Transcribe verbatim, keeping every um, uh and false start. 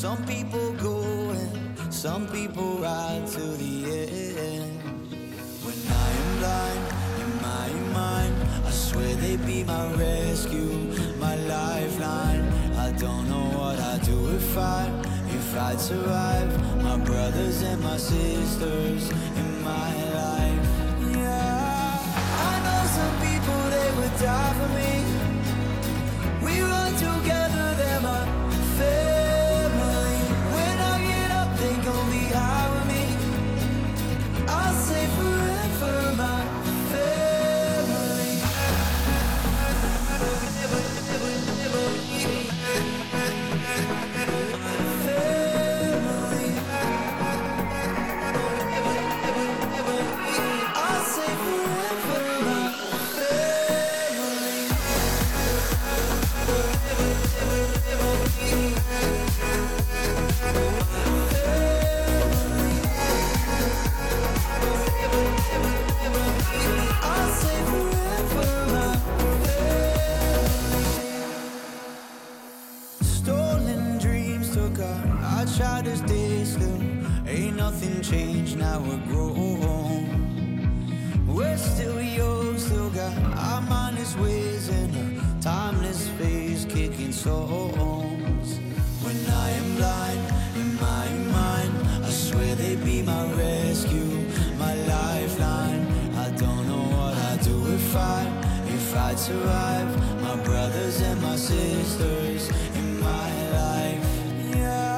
Some people go and some people ride to the end. When I am blind in my mind, I swear they be my rescue, my lifeline. I don't know what I'd do if I, if I'd survive. My brothers and my sisters in my life. Yeah, I know some people, they would die for me. We run together, they're my family. When I get up, they gon' be high with me. I'll say forever, my family. Family. I'll say forever, my family. I'll say forever, my family. Stolen dreams took off, I tried to stay still. Ain't nothing changed, now we're grown. We're still young, still got our mindless ways and a timeless phase kicking songs. When I am blind in my mind, I swear they be my rescue, my lifeline. I don't know what I'd do if I, if I'd survive. My brothers and my sisters in my life. Yeah.